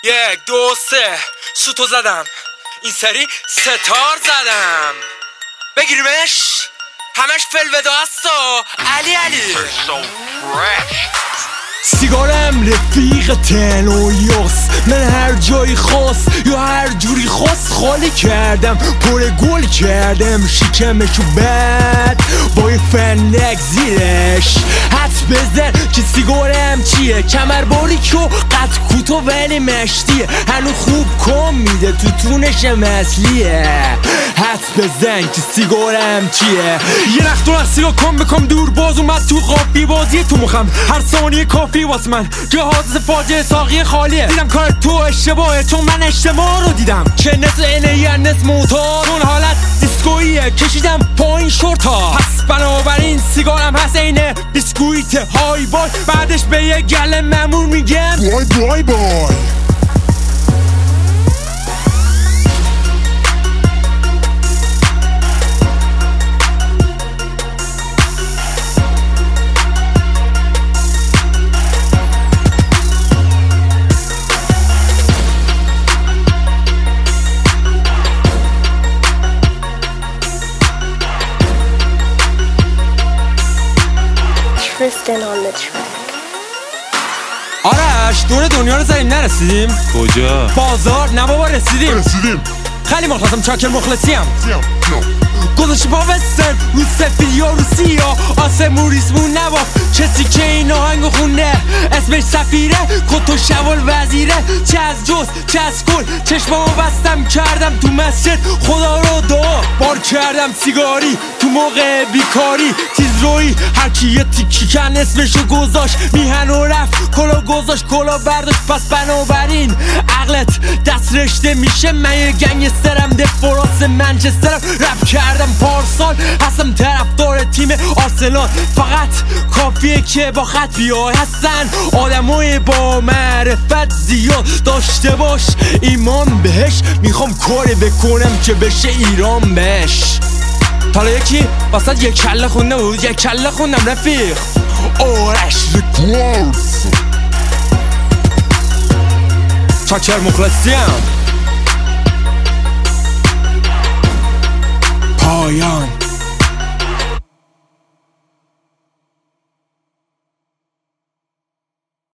1 2 3 سوتو زدم، این سری ستار زدم. بگیریمش همش فلوداست و علی سیگارم رفیق تنویاس، من هر جایی خواست یا هر جوری خواست خالی کردم، پر گل کردم شکمشو بعد با یه فندک زیرش حد بزن که سیگارم چیه، کمر باریک و قد کوتاه ولی مشتیه، هنو خوب کم میده تو تونش اصلیه. حد بزن که سیگارم چیه، یه نخت و سیگار کم بکن دور باز اومد تو قافی بازی تو مخم، هر ثانیه کافی واسه من جهاز فاجعه ساقی خالیه. دیدم کار تو اشتباهه چون من اشتباه رو دیدم، چه نصف اینه یه نصف موتور، چون حالت دیسکوییه کشیدم پایین شورتا، پس بنابراین سیگارم هست اینه بیسکویت های بای، بعدش به یه گله ممور میگم بای بای بای. آرش دور دنیا رو زدیم نرسیدیم؟ کجا؟ بازار؟ نه بابا رسیدیم خیلی مخلصم چاکر مخلصیم گذاشتی با وستن رو سفید یا رو سیا، آسمون ریسمون نباف کسی که این آهنگو خونده اسمش سفیره، کت و شوال وزیره، چه از جز چه از کل چشمامو بستم کردم تو مسجد خدا رو دعا، بار کردم سیگاری تو موقع بیکاری تیز روی هرکی یه تیکی کن اسمشو گذاشت، میهن و رفت کلا گذاشت کلا برداشت، پس بنابراین عقلت دست رشته میشه، من یه گنگسترم دفراس منچسترم، رپ کردم پارسال هستم طرفدار تیم آرسنال، فقط کافیه که با خط بیای، هستن آدمای با معرفت زیاد، داشته باش ایمان بهش، میخوام کاری بکنم که بشه ایران بهش. حالا یکی واسه یک کله خونده بود، یک کله خوندم رفیق آرش ریکوردز چاکر مخلصیم پایان.